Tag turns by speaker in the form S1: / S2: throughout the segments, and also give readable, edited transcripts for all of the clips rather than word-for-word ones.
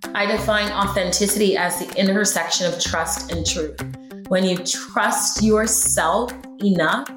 S1: I define authenticity as the intersection of trust and truth. When you trust yourself enough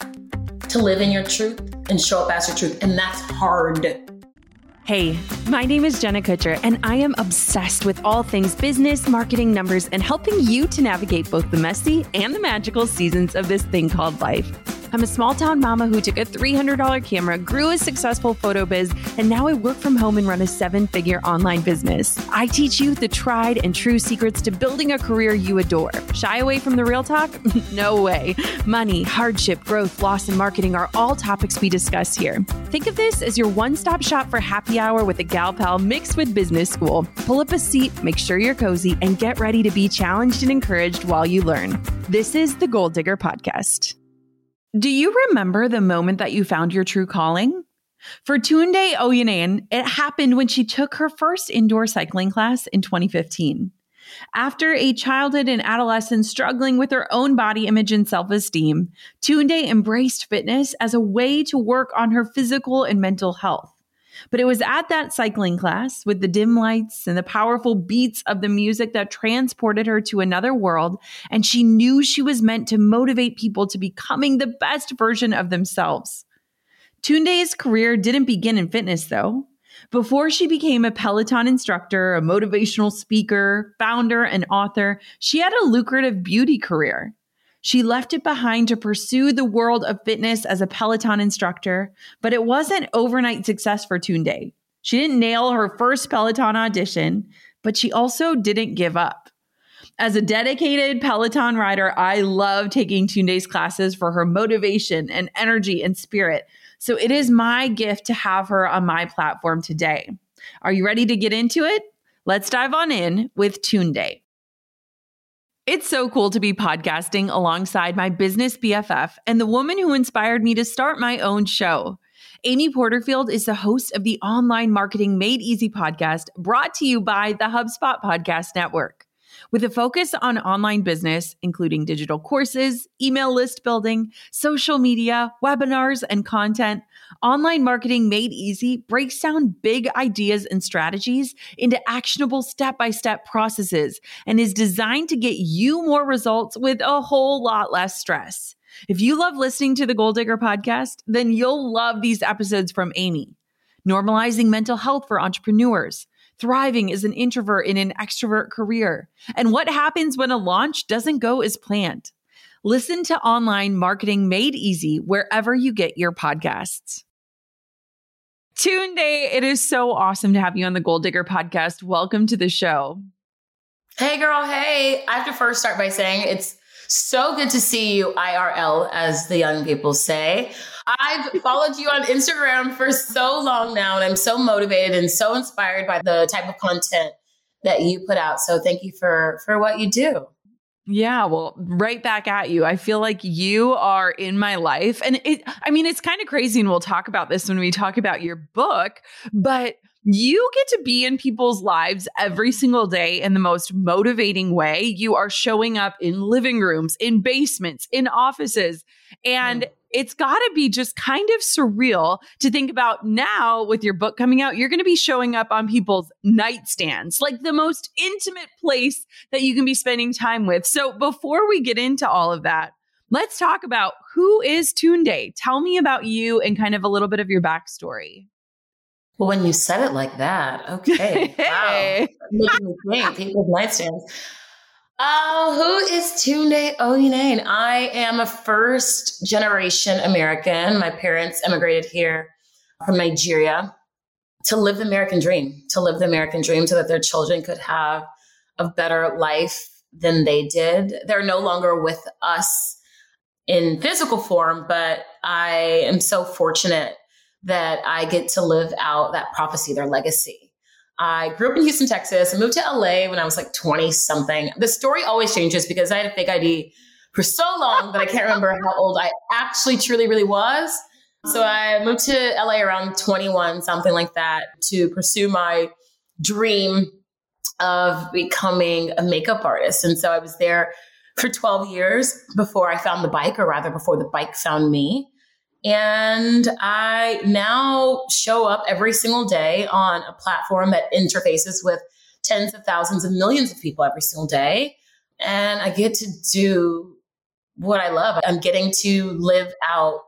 S1: to live in your truth and show up as your truth, and that's hard.
S2: Hey, my name is Jenna Kutcher, and I am obsessed with all things business, marketing, numbers, and helping you to navigate both the messy and the magical seasons of this thing called life. I'm a small town mama who took a $300 camera, grew a successful photo biz, and now I work from home and run a 7-figure online business. I teach you the tried and true secrets to building a career you adore. Shy away from the real talk? No way. Money, hardship, growth, loss, and marketing are all topics we discuss here. Think of this as your one-stop shop for happy hour with a gal pal mixed with business school. Pull up a seat, make sure you're cozy, and get ready to be challenged and encouraged while you learn. This is the Goal Digger Podcast. Do you remember the moment that you found your true calling? For Tunde Oyeneyin, it happened when she took her first indoor cycling class in 2015. After a childhood and adolescence struggling with her own body image and self-esteem, Tunde embraced fitness as a way to work on her physical and mental health. But it was at that cycling class with the dim lights and the powerful beats of the music that transported her to another world, and she knew she was meant to motivate people to becoming the best version of themselves. Tunde's career didn't begin in fitness, though. Before she became a Peloton instructor, a motivational speaker, founder, and author, she had a lucrative beauty career. She left it behind to pursue the world of fitness as a Peloton instructor, but it wasn't overnight success for Tunde. She didn't nail her first Peloton audition, but she also didn't give up. As a dedicated Peloton rider, I love taking Tunde's classes for her motivation and energy and spirit. So it is my gift to have her on my platform today. Are you ready to get into it? Let's dive on in with Tunde. It's so cool to be podcasting alongside my business BFF and the woman who inspired me to start my own show. Amy Porterfield is the host of the Online Marketing Made Easy podcast, brought to you by the HubSpot Podcast Network. With a focus on online business, including digital courses, email list building, social media, webinars, and content, Online Marketing Made Easy breaks down big ideas and strategies into actionable step-by-step processes and is designed to get you more results with a whole lot less stress. If you love listening to the Goal Digger podcast, then you'll love these episodes from Amy. Normalizing mental health for entrepreneurs, thriving as an introvert in an extrovert career, and what happens when a launch doesn't go as planned. Listen to Online Marketing Made Easy wherever you get your podcasts. Tunde, it is so awesome to have you on the Goal Digger podcast. Welcome to the show.
S1: Hey, girl. Hey, I have to first start by saying it's so good to see you IRL, as the young people say. I've followed you on Instagram for so long now, and I'm so motivated and so inspired by the type of content that you put out. So thank you for what you do.
S2: Yeah, well, right back at you. I feel like you are in my life. And it's kind of crazy, and we'll talk about this when we talk about your book, but you get to be in people's lives every single day in the most motivating way. You are showing up in living rooms, in basements, in offices, and it's got to be just kind of surreal to think about now with your book coming out. You're going to be showing up on people's nightstands, like the most intimate place that you can be spending time with. So before we get into all of that, let's talk about who is Tunde. Tell me about you and kind of a little bit of your backstory.
S1: Well, when you said it like that, okay. Wow. Making me think, people's nightstands. Who is Tunde Oyeneyin? I am a first generation American. My parents immigrated here from Nigeria to live the American dream, so that their children could have a better life than they did. They're no longer with us in physical form, but I am so fortunate that I get to live out that prophecy, their legacy. I grew up in Houston, Texas. I moved to LA when I was like 20 something. The story always changes because I had a fake ID for so long that I can't remember how old I actually truly really was. So I moved to LA around 21, something like that, to pursue my dream of becoming a makeup artist. And so I was there for 12 years before I found the bike, or rather before the bike found me. And I now show up every single day on a platform that interfaces with tens of thousands of millions of people every single day. And I get to do what I love. I'm getting to live out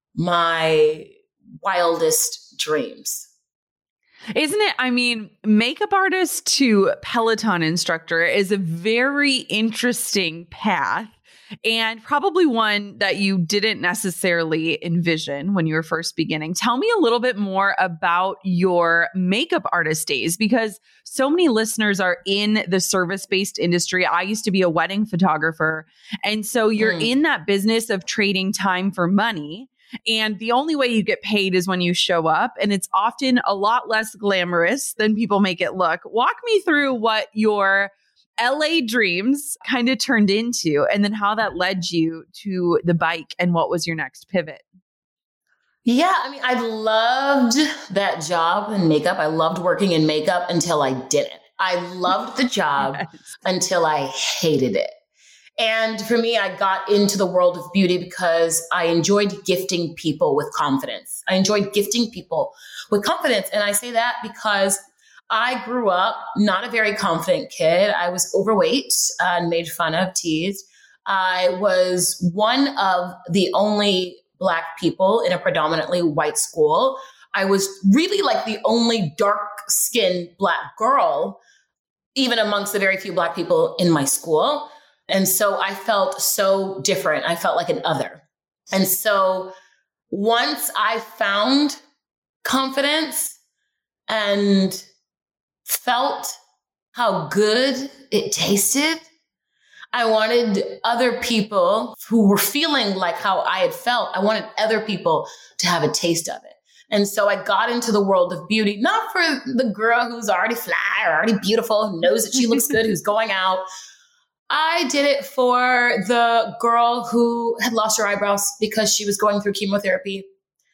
S1: my wildest dreams.
S2: Isn't it? I mean, makeup artist to Peloton instructor is a very interesting path, and probably one that you didn't necessarily envision when you were first beginning. Tell me a little bit more about your makeup artist days, because so many listeners are in the service-based industry. I used to be a wedding photographer. And so you're in that business of trading time for money. And the only way you get paid is when you show up. And it's often a lot less glamorous than people make it look. Walk me through what your LA dreams kind of turned into, and then how that led you to the bike, and what was your next pivot?
S1: Yeah, I mean, I loved that job in makeup. I loved working in makeup until I didn't. I loved the job until I hated it. And for me, I got into the world of beauty because I enjoyed gifting people with confidence. I enjoyed gifting people with confidence. And I say that because I grew up not a very confident kid. I was overweight and made fun of, teased. I was one of the only Black people in a predominantly white school. I was really like the only dark-skinned Black girl, even amongst the very few Black people in my school. And so I felt so different. I felt like an other. And so once I found confidence and felt how good it tasted, I wanted other people who were feeling like how I had felt. I wanted other people to have a taste of it. And so I got into the world of beauty, not for the girl who's already fly or already beautiful, who knows that she looks good, who's going out. I did it for the girl who had lost her eyebrows because she was going through chemotherapy.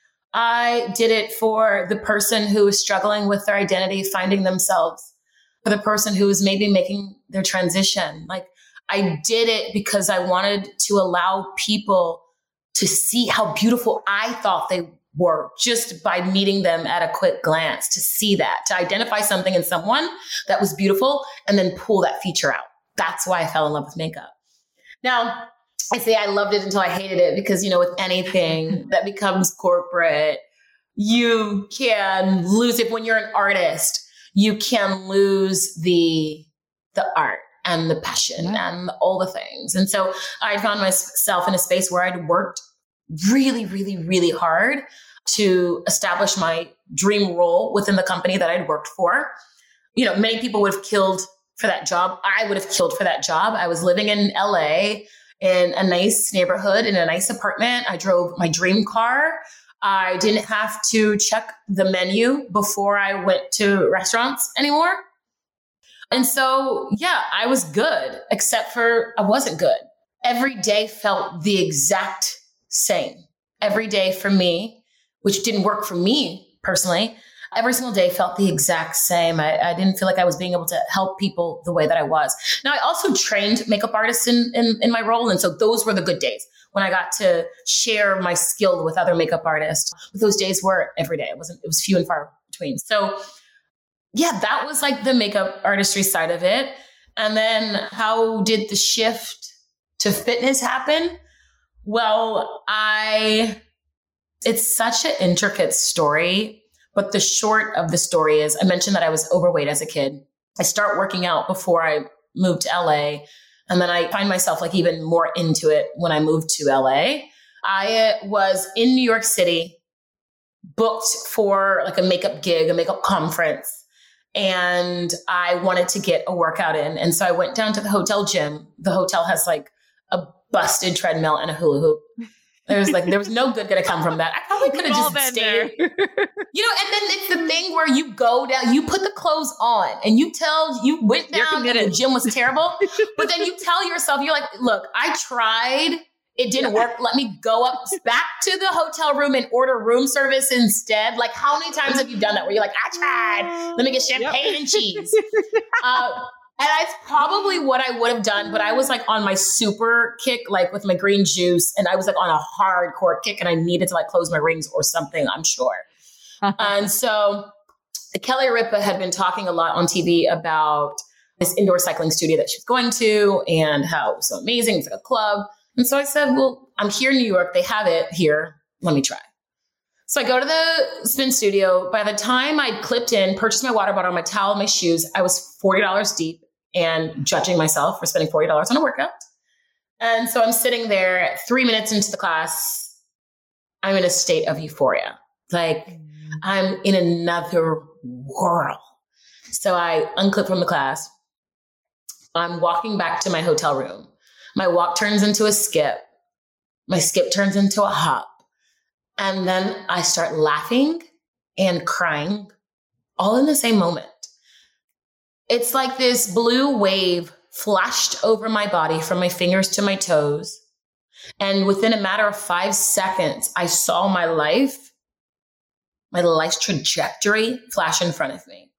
S1: I did it for the person who was struggling with their identity, finding themselves, for the person who was maybe making their transition. Like, I did it because I wanted to allow people to see how beautiful I thought they were just by meeting them at a quick glance, to see that, to identify something in someone that was beautiful and then pull that feature out. That's why I fell in love with makeup. Now, I say I loved it until I hated it because, you know, with anything that becomes corporate, you can lose it. When you're an artist, you can lose the art and the passion and all the things. And so I found myself in a space where I'd worked really, really, really hard to establish my dream role within the company that I'd worked for. You know, many people would have killed for that job. I would have killed for that job. I was living in LA in a nice neighborhood, in a nice apartment. I drove my dream car. I didn't have to check the menu before I went to restaurants anymore. And so, yeah, I was good, except for I wasn't good. Every day felt the exact same. Every day for me, which didn't work for me personally, every single day felt the exact same. I didn't feel like I was being able to help people the way that I was. Now, I also trained makeup artists in my role. And so those were the good days when I got to share my skill with other makeup artists. But those days were every day. It was few and far between. So yeah, that was like the makeup artistry side of it. And then how did the shift to fitness happen? Well, it's such an intricate story. But the short of the story is, I mentioned that I was overweight as a kid. I start working out before I moved to LA. And then I find myself like even more into it when I moved to LA. I was in New York City, booked for like a makeup gig, a makeup conference. And I wanted to get a workout in. And so I went down to the hotel gym. The hotel has like a busted treadmill and a hula hoop. There was no good going to come from that. I probably could have just stayed. You know, and then it's the thing where you go down, you put the clothes on and you went down and the gym was terrible. But then you tell yourself, you're like, look, I tried. It didn't work. Let me go up back to the hotel room and order room service instead. Like, how many times have you done that where you're like, I tried. Let me get champagne and cheese. And that's probably what I would have done. But I was like on my super kick, like with my green juice. And I was like on a hardcore kick and I needed to like close my rings or something, I'm sure. And so Kelly Ripa had been talking a lot on TV about this indoor cycling studio that she's going to and how it was so amazing. It's like a club. And so I said, well, I'm here in New York. They have it here. Let me try. So I go to the spin studio. By the time I'd clipped in, purchased my water bottle, my towel, my shoes, I was $40 deep and judging myself for spending $40 on a workout. And so I'm sitting there 3 minutes into the class. I'm in a state of euphoria. Like I'm in another world. So I unclip from the class. I'm walking back to my hotel room. My walk turns into a skip. My skip turns into a hop. And then I start laughing and crying all in the same moment. It's like this blue wave flashed over my body from my fingers to my toes. And within a matter of 5 seconds, I saw my life's trajectory flash in front of me.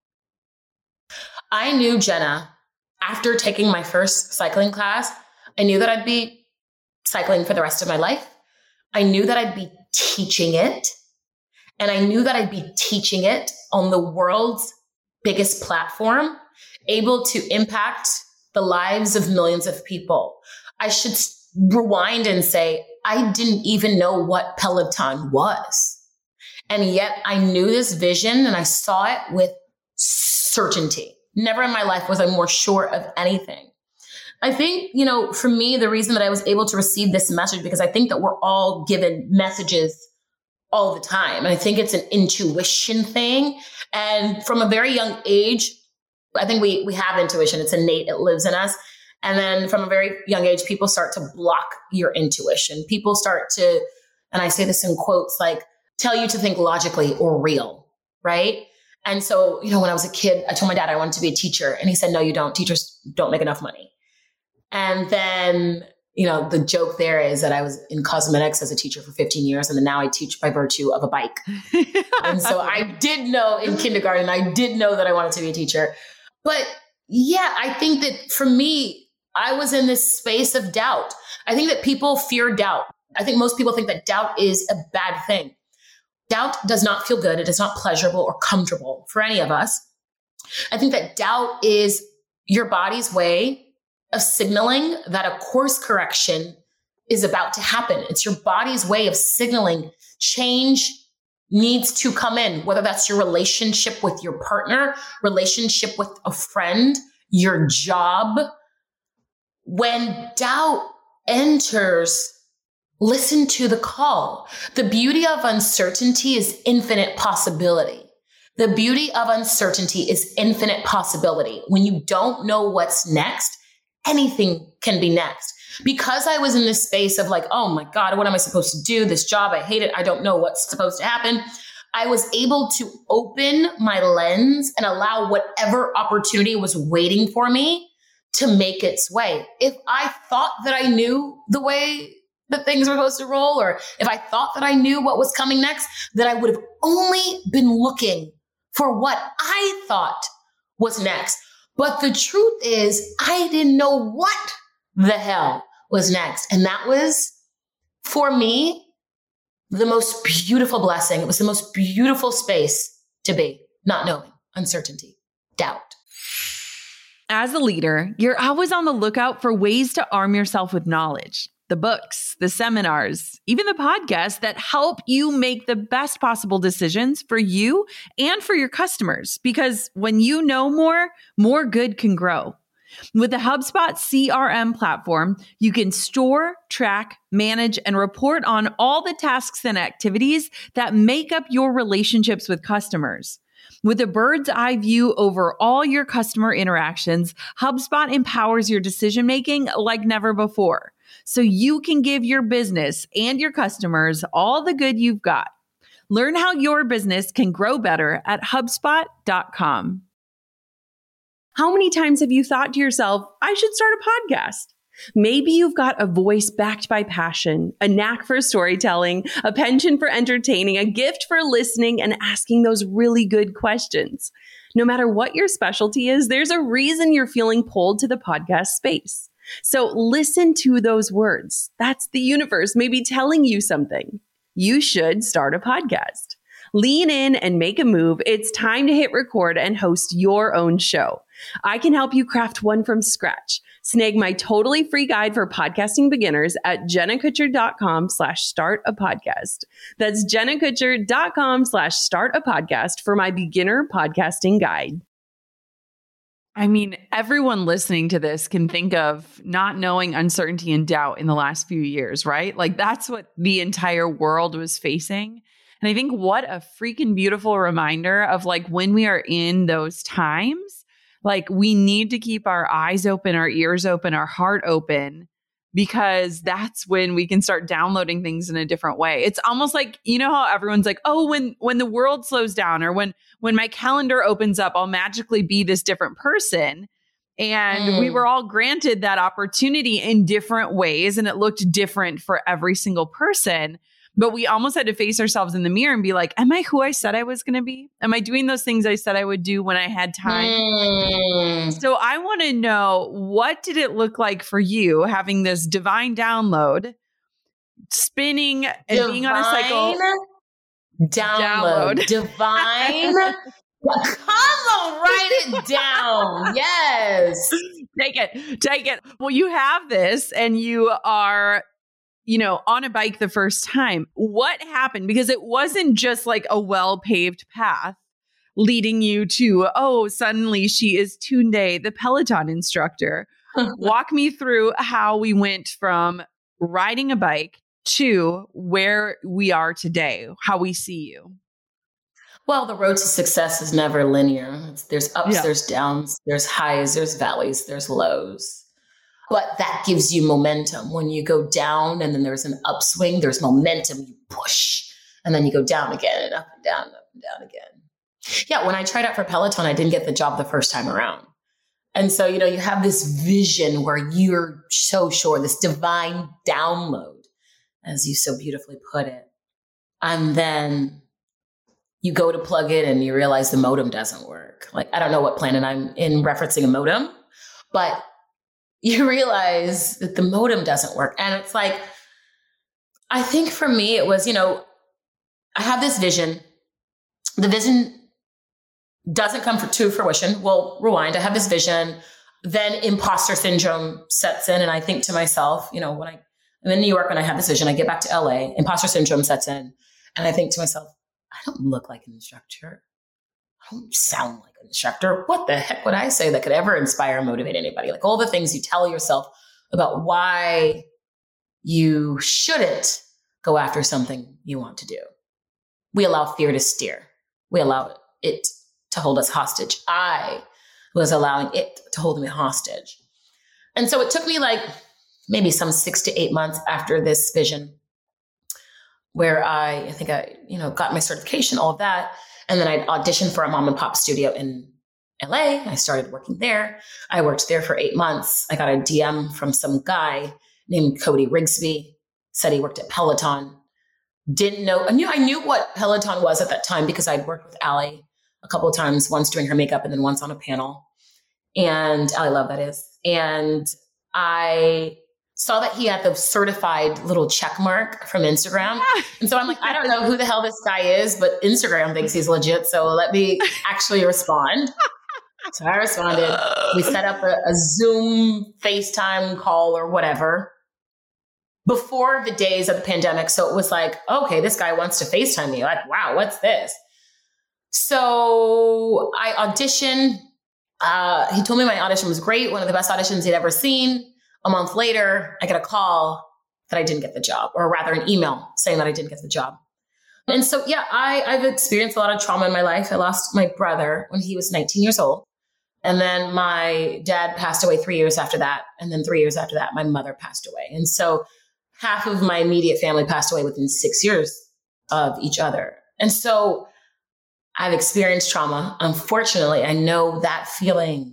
S1: I knew, Jenna, after taking my first cycling class, I knew that I'd be cycling for the rest of my life. I knew that I'd be teaching it. And I knew that I'd be teaching it on the world's biggest platform, able to impact the lives of millions of people. I should rewind and say, I didn't even know what Peloton was. And yet I knew this vision and I saw it with certainty. Never in my life was I more sure of anything. I think, for me, the reason that I was able to receive this message, because I think that we're all given messages all the time. And I think it's an intuition thing. And from a very young age, I think we have intuition. It's innate. It lives in us. And then from a very young age, people start to block your intuition. People start to, and I say this in quotes, like tell you to think logically or real, right? And so, when I was a kid, I told my dad I wanted to be a teacher. And he said, no, you don't. Teachers don't make enough money. And then, the joke there is that I was in cosmetics as a teacher for 15 years. And then now I teach by virtue of a bike. And so I did know in kindergarten, I did know that I wanted to be a teacher. But yeah, I think that for me, I was in this space of doubt. I think that people fear doubt. I think most people think that doubt is a bad thing. Doubt does not feel good. It is not pleasurable or comfortable for any of us. I think that doubt is your body's way of signaling that a course correction is about to happen. It's your body's way of signaling change needs to come in, whether that's your relationship with your partner, relationship with a friend, your job. When doubt enters, listen to the call. The beauty of uncertainty is infinite possibility. The beauty of uncertainty is infinite possibility. When you don't know what's next, anything can be next. Because I was in this space of like, oh my God, what am I supposed to do? This job, I hate it. I don't know what's supposed to happen. I was able to open my lens and allow whatever opportunity was waiting for me to make its way. If I thought that I knew the way that things were supposed to roll, or if I thought that I knew what was coming next, that I would have only been looking for what I thought was next. But the truth is, I didn't know what the hell was next. And that was, for me, the most beautiful blessing. It was the most beautiful space to be, not knowing, uncertainty, doubt.
S2: As a leader, you're always on the lookout for ways to arm yourself with knowledge. The books, the seminars, even the podcasts that help you make the best possible decisions for you and for your customers. Because when you know more good can grow. With the HubSpot CRM platform, you can store, track, manage, and report on all the tasks and activities that make up your relationships with customers. With a bird's eye view over all your customer interactions, HubSpot empowers your decision-making like never before, so you can give your business and your customers all the good you've got. Learn how your business can grow better at HubSpot.com. How many times have you thought to yourself, I should start a podcast? Maybe you've got a voice backed by passion, a knack for storytelling, a penchant for entertaining, a gift for listening and asking those really good questions. No matter what your specialty is, there's a reason you're feeling pulled to the podcast space. So listen to those words. That's the universe maybe telling you something. You should start a podcast. Lean in and make a move. It's time to hit record and host your own show. I can help you craft one from scratch. Snag my totally free guide for podcasting beginners at jennakutcher.com/startapodcast. That's jennakutcher.com/startapodcast for my beginner podcasting guide. I mean, everyone listening to this can think of not knowing uncertainty and doubt in the last few years, right? Like that's what the entire world was facing. And I think what a freaking beautiful reminder of like when we are in those times, like we need to keep our eyes open, our ears open, our heart open, because that's when we can start downloading things in a different way. It's almost like, you know how everyone's like, oh, when the world slows down or when my calendar opens up, I'll magically be this different person. And we were all granted that opportunity in different ways. And it looked different for every single person. But we almost had to face ourselves in the mirror and be like, am I who I said I was going to be? Am I doing those things I said I would do when I had time? So I want to know, what did it look like for you having this divine download, spinning and being on a cycle?
S1: Download. Divine. Come on, write it down. Yes.
S2: Take it. Well, you have this and you are, on a bike the first time. What happened? Because it wasn't just like a well-paved path leading you to, suddenly she is Tunde, the Peloton instructor. Walk me through how we went from riding a bike to where we are today, how we see you.
S1: Well, the road to success is never linear. There's ups, there's downs, there's highs, there's valleys, there's lows. But that gives you momentum. When you go down and then there's an upswing, there's momentum, you push. And then you go down again and up and down again. Yeah, when I tried out for Peloton, I didn't get the job the first time around. And so, you have this vision where you're so sure, this divine download, as you so beautifully put it. And then you go to plug it and you realize the modem doesn't work. Like, I don't know what planet I'm in referencing a modem, but you realize that the modem doesn't work. And it's like, I think for me, it was, I have this vision. The vision doesn't come to fruition. Well, rewind. I have this vision. Then imposter syndrome sets in. And I think to myself, when I'm in New York and I have this vision, I get back to LA, imposter syndrome sets in. And I think to myself, I don't look like an instructor. I don't sound like an instructor. What the heck would I say that could ever inspire and motivate anybody? Like all the things you tell yourself about why you shouldn't go after something you want to do. We allow fear to steer. We allow it to hold us hostage. I was allowing it to hold me hostage. And so it took me like maybe some 6 to 8 months after this vision where I think I got my certification, all of that. And then I auditioned for a mom and pop studio in LA. I started working there. I worked there for 8 months. I got a DM from some guy named Cody Rigsby, said he worked at Peloton. Didn't know, I knew what Peloton was at that time because I'd worked with Allie a couple of times, once doing her makeup and then once on a panel. And Allie Love, that is. And I saw that he had the certified little check mark from Instagram. And so I'm like, I don't know who the hell this guy is, but Instagram thinks he's legit. So let me actually respond. So I responded. We set up a Zoom FaceTime call or whatever before the days of the pandemic. So it was like, okay, this guy wants to FaceTime me. Like, wow, what's this? So I auditioned. He told me my audition was great. One of the best auditions he'd ever seen. A month later, I get a call that I didn't get the job, or rather an email saying that I didn't get the job. And so, yeah, I've experienced a lot of trauma in my life. I lost my brother when he was 19 years old. And then my dad passed away 3 years after that. And then 3 years after that, my mother passed away. And so half of my immediate family passed away within 6 years of each other. And so I've experienced trauma. Unfortunately, I know that feeling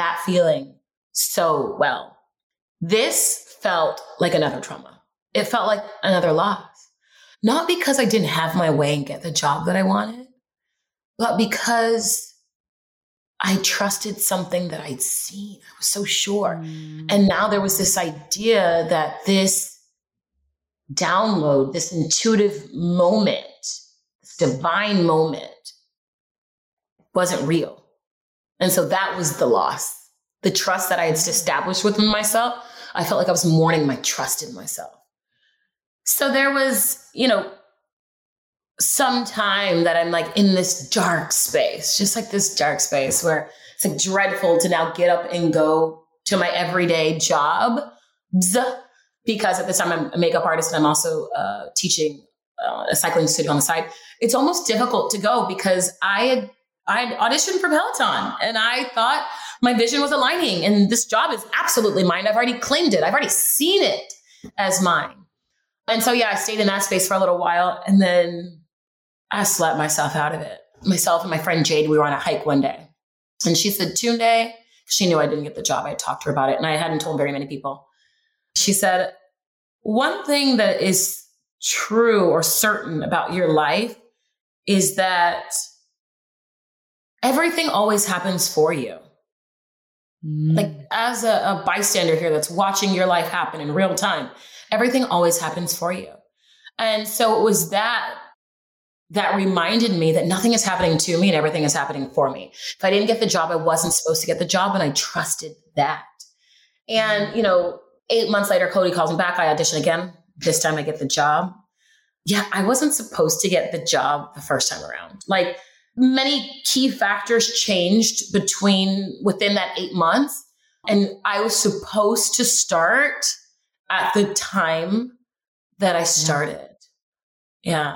S1: so well. This felt like another trauma. It felt like another loss. Not because I didn't have my way and get the job that I wanted, but because I trusted something that I'd seen. I was so sure. And now there was this idea that this download, this intuitive moment, this divine moment wasn't real. And so that was the loss. The trust that I had established within myself, I felt like I was mourning my trust in myself. So there was, some time that I'm like in this dark space, just like this dark space where it's like dreadful to now get up and go to my everyday job. Because at this time I'm a makeup artist and I'm also teaching a cycling studio on the side. It's almost difficult to go because I had auditioned for Peloton and I thought my vision was aligning and this job is absolutely mine. I've already claimed it. I've already seen it as mine. And so, I stayed in that space for a little while and then I slept myself out of it. Myself and my friend Jade, we were on a hike one day and she said, Tunde, she knew I didn't get the job. I had talked to her about it and I hadn't told very many people. She said, one thing that is true or certain about your life is that everything always happens for you. Like as a bystander here that's watching your life happen in real time, everything always happens for you. And so it was that reminded me that nothing is happening to me and everything is happening for me. If I didn't get the job, I wasn't supposed to get the job and I trusted that. And, 8 months later, Cody calls me back. I audition again. This time I get the job. Yeah, I wasn't supposed to get the job the first time around. Like many key factors changed within that 8 months. And I was supposed to start at the time that I started. Yeah.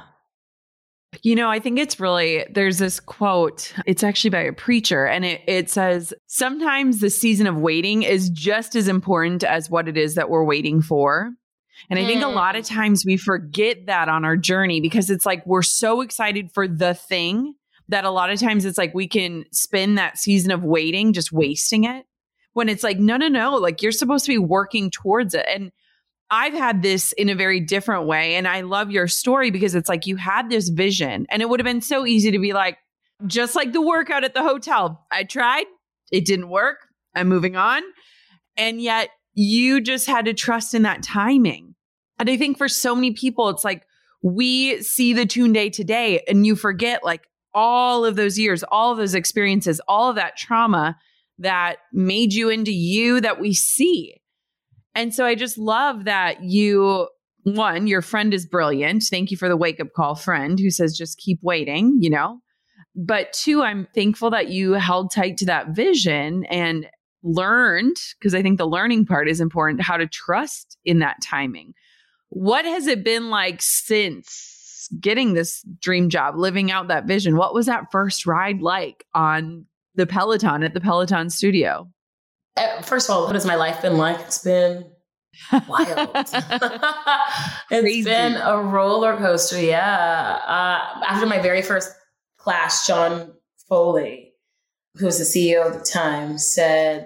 S2: I think it's there's this quote, it's actually by a preacher, and it says, sometimes the season of waiting is just as important as what it is that we're waiting for. And I think a lot of times we forget that on our journey because it's like we're so excited for the thing that a lot of times it's like we can spend that season of waiting just wasting it when it's like, no, like you're supposed to be working towards it. And I've had this in a very different way. And I love your story because it's like you had this vision and it would have been so easy to be like, just like the workout at the hotel. I tried, it didn't work. I'm moving on. And yet you just had to trust in that timing. And I think for so many people, it's like we see the Tunde today and you forget like all of those years, all of those experiences, all of that trauma that made you into you that we see. And so I just love that your friend is brilliant. Thank you for the wake up call friend who says, just keep waiting, But two, I'm thankful that you held tight to that vision and learned, because I think the learning part is important, how to trust in that timing. What has it been like since getting this dream job, living out that vision? What was that first ride like on the Peloton at the Peloton studio?
S1: First of all, what has my life been like? It's been wild. It's been a roller coaster. Yeah. After my very first class, John Foley, who was the CEO at the time, said,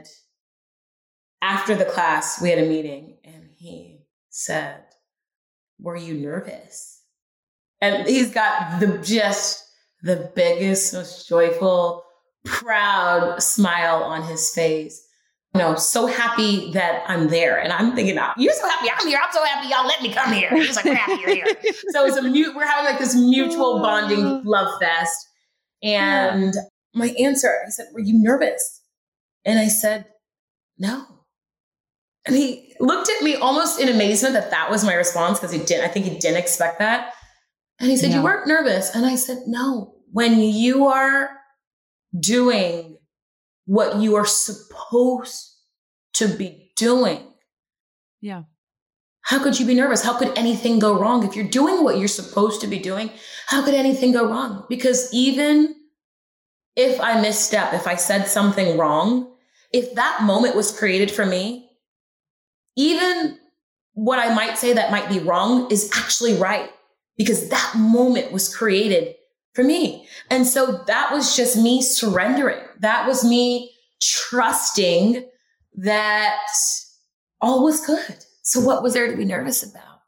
S1: after the class, we had a meeting and he said, were you nervous? And he's got the biggest, most joyful, proud smile on his face. So happy that I'm there. And I'm thinking, you're so happy I'm here. I'm so happy y'all let me come here. He's like, we're happy you're here. So it's we're having like this mutual bonding love fest. And my answer, he said, were you nervous? And I said, no. And he looked at me almost in amazement that was my response because I think he didn't expect that. And he said, you weren't nervous. And I said, no, when you are doing what you are supposed to be doing.
S2: Yeah.
S1: How could you be nervous? How could anything go wrong? If you're doing what you're supposed to be doing, how could anything go wrong? Because even if I misstep, if I said something wrong, if that moment was created for me, even what I might say that might be wrong is actually right because that moment was created for me. And so that was just me surrendering. That was me trusting that all was good. So what was there to be nervous about?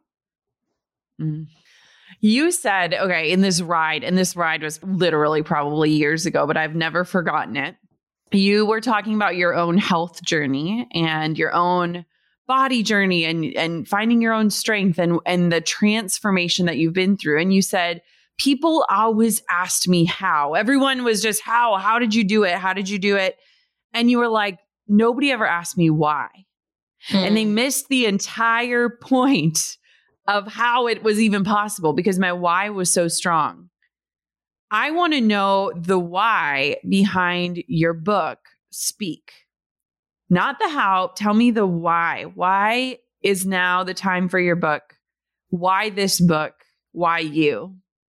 S2: You said, okay, in this ride, and this ride was literally probably years ago, but I've never forgotten it. You were talking about your own health journey and your own body journey and finding your own strength and the transformation that you've been through. And you said, people always asked me how. Everyone was just, how did you do it? How did you do it? And you were like, nobody ever asked me why. And they missed the entire point of how it was even possible because my why was so strong. I want to know the why behind your book, Speak. Not the how. Tell me the why. Why is now the time for your book? Why this book? Why you?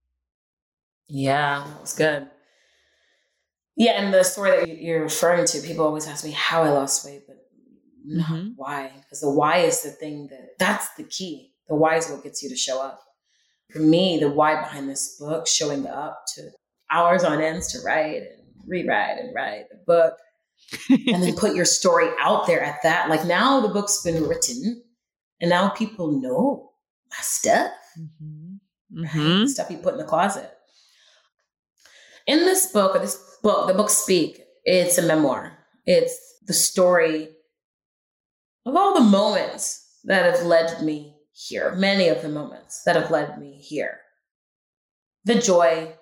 S1: Yeah, that's good. Yeah, and the story that you're referring to, people always ask me how I lost weight, but not why. Because the why is the thing that's the key. The why is what gets you to show up. For me, the why behind this book, showing up to hours on ends to write and rewrite and write the book, and then put your story out there at that. Like now the book's been written and now people know my stuff, right? The stuff you put in the closet. In this book, the book Speak, it's a memoir. It's the story of all the moments that have led me here. Many of the moments that have led me here. The joy,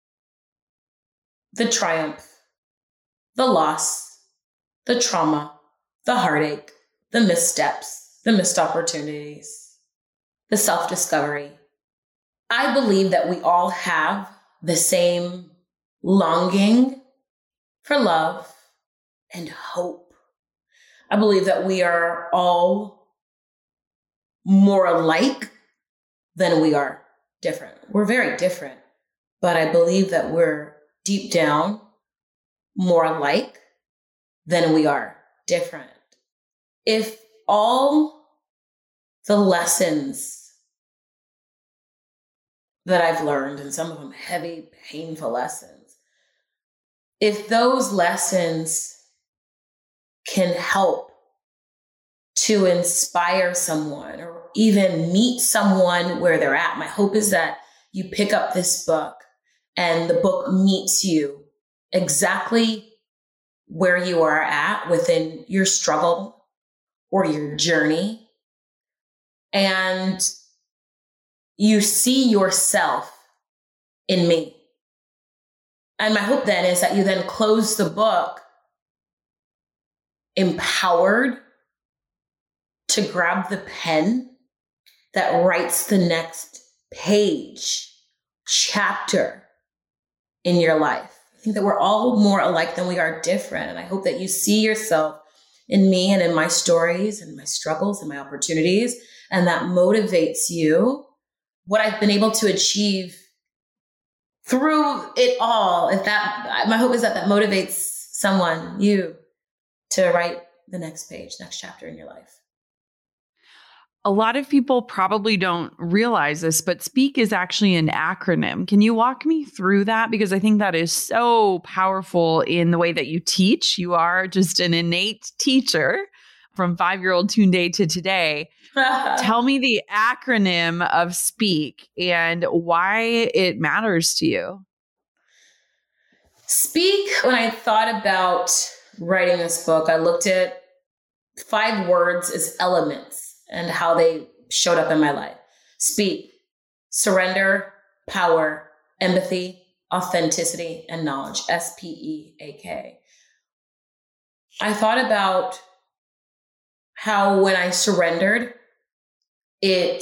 S1: the triumph, the loss, the trauma, the heartache, the missteps, the missed opportunities, the self-discovery. I believe that we all have the same longing for love and hope. I believe that we are all more alike than we are different. We're very different, but I believe that we're deep down more alike than we are different. If all the lessons that I've learned, and some of them heavy, painful lessons, if those lessons can help to inspire someone or even meet someone where they're at, my hope is that you pick up this book and the book meets you exactly where you are at within your struggle or your journey. And you see yourself in me. And my hope then is that you then close the book empowered to grab the pen that writes the next page, chapter in your life. I think that we're all more alike than we are different. And I hope that you see yourself in me and in my stories and my struggles and my opportunities. And that motivates you. What I've been able to achieve through it all, my hope is that motivates someone, you, to write the next page, next chapter in your life.
S2: A lot of people probably don't realize this, but Speak is actually an acronym. Can you walk me through that? Because I think that is so powerful in the way that you teach. You are just an innate teacher from 5-year-old Tunde to today. Tell me the acronym of Speak and why it matters to you.
S1: Speak, when I thought about writing this book, I looked at 5 words as elements and how they showed up in my life. Speak, surrender, power, empathy, authenticity, and knowledge. SPEAK. I thought about how when I surrendered, it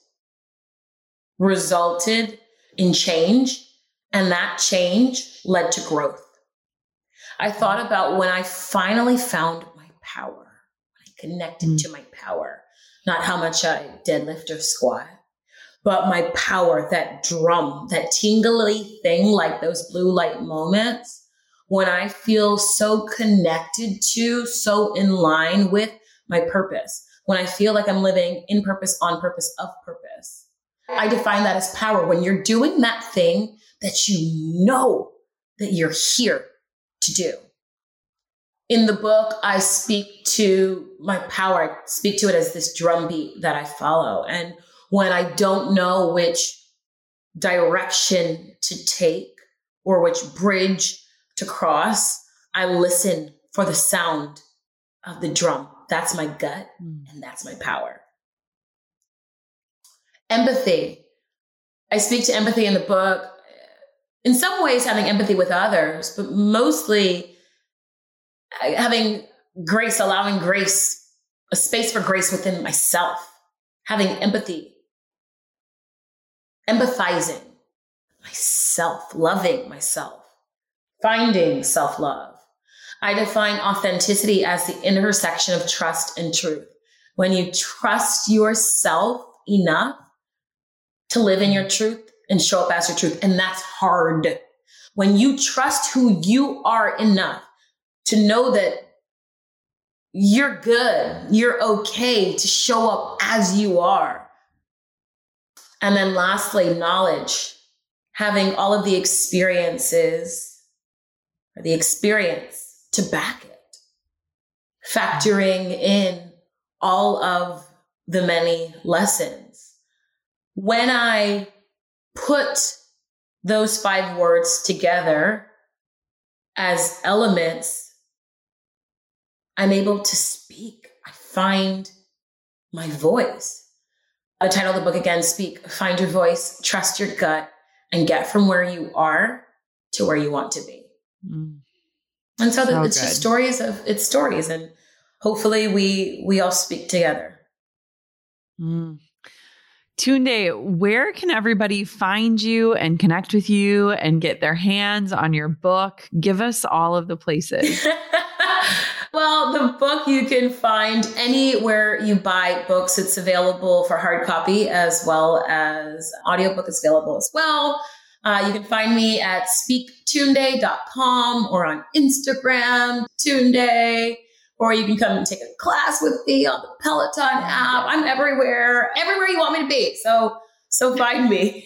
S1: resulted in change, and that change led to growth. I thought about when I finally found my power, when I connected to my power, not how much I deadlift or squat, but my power, that drum, that tingly thing, like those blue light moments, when I feel so connected to, so in line with my purpose, when I feel like I'm living in purpose, on purpose, of purpose. I define that as power. When you're doing that thing that you know that you're here to do. In the book, I speak to my power. I speak to it as this drumbeat that I follow. And when I don't know which direction to take or which bridge to cross, I listen for the sound of the drum. That's my gut, and that's my power. Empathy. I speak to empathy in the book. In some ways, having empathy with others, but mostly having grace, allowing grace, a space for grace within myself, having empathy, empathizing myself, loving myself, finding self-love. I define authenticity as the intersection of trust and truth. When you trust yourself enough to live in your truth and show up as your truth. And that's hard. When you trust who you are enough to know that you're good, you're okay to show up as you are. And then lastly, knowledge, having all of the experiences or the experience to back it, factoring in all of the many lessons. When I put those 5 words together as elements, I'm able to speak. I find my voice. The title of the book again, Speak, Find Your Voice, Trust Your Gut, and get from where you are to where you want to be. And so it's just stories, and hopefully we all speak together.
S2: Tunde, where can everybody find you and connect with you and get their hands on your book? Give us all of the places.
S1: Well, the book you can find anywhere you buy books. It's available for hard copy as well as audiobook is available as well. You can find me at speaktunde.com or on Instagram, Tunde, or you can come and take a class with me on the Peloton app. I'm everywhere you want me to be. So find me.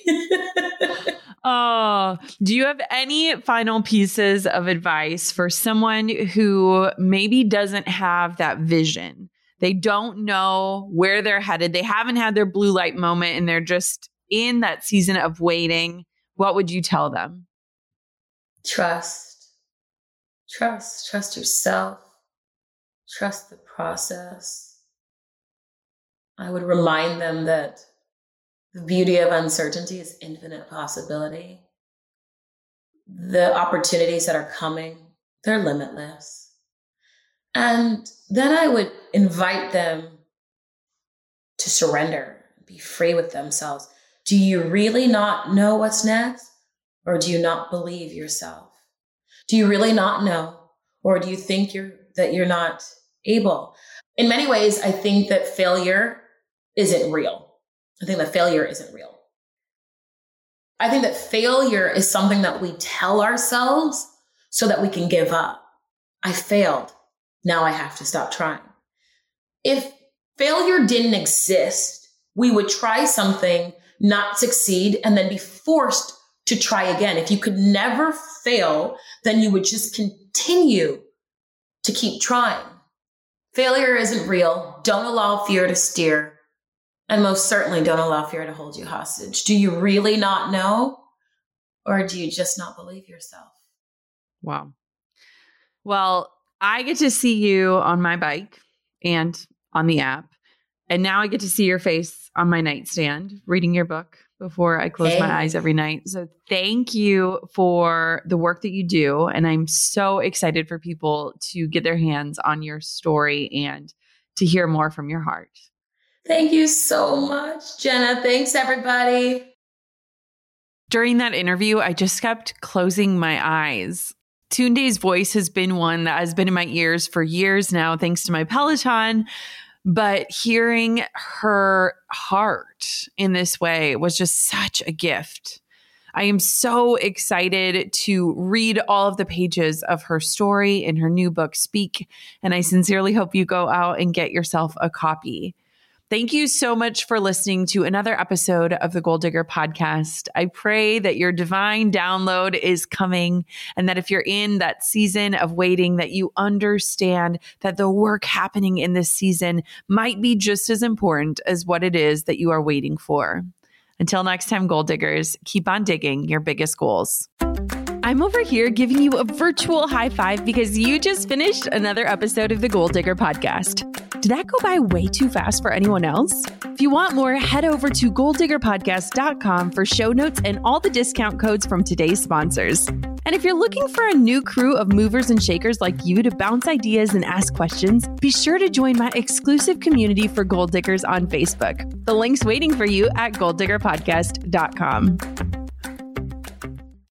S2: Oh, do you have any final pieces of advice for someone who maybe doesn't have that vision? They don't know where they're headed. They haven't had their blue light moment and they're just in that season of waiting. What would you tell them?
S1: Trust yourself. Trust the process. I would remind them that the beauty of uncertainty is infinite possibility. The opportunities that are coming, they're limitless. And then I would invite them to surrender, be free with themselves. Do you really not know what's next? Or do you not believe yourself? Do you really not know? Or do you think that you're not able? In many ways, I think that failure isn't real. I think that failure isn't real. I think that failure is something that we tell ourselves so that we can give up. I failed. Now I have to stop trying. If failure didn't exist, we would try something, not succeed, and then be forced to try again. If you could never fail, then you would just continue to keep trying. Failure isn't real. Don't allow fear to steer. And most certainly don't allow fear to hold you hostage. Do you really not know? Or do you just not believe yourself?
S2: Wow. Well, I get to see you on my bike and on the app. And now I get to see your face on my nightstand, reading your book before I close my eyes every night. So thank you for the work that you do. And I'm so excited for people to get their hands on your story and to hear more from your heart.
S1: Thank you so much, Jenna. Thanks, everybody.
S2: During that interview, I just kept closing my eyes. Tunde's voice has been one that has been in my ears for years now, thanks to my Peloton. But hearing her heart in this way was just such a gift. I am so excited to read all of the pages of her story in her new book, Speak. And I sincerely hope you go out and get yourself a copy. Thank you so much for listening to another episode of the Goal Digger Podcast. I pray that your divine download is coming and that if you're in that season of waiting, that you understand that the work happening in this season might be just as important as what it is that you are waiting for. Until next time, Goal Diggers, keep on digging your biggest goals. I'm over here giving you a virtual high five because you just finished another episode of the Goal Digger Podcast. Did that go by way too fast for anyone else? If you want more, head over to goaldiggerpodcast.com for show notes and all the discount codes from today's sponsors. And if you're looking for a new crew of movers and shakers like you to bounce ideas and ask questions, be sure to join my exclusive community for Goal Diggers on Facebook. The link's waiting for you at goaldiggerpodcast.com.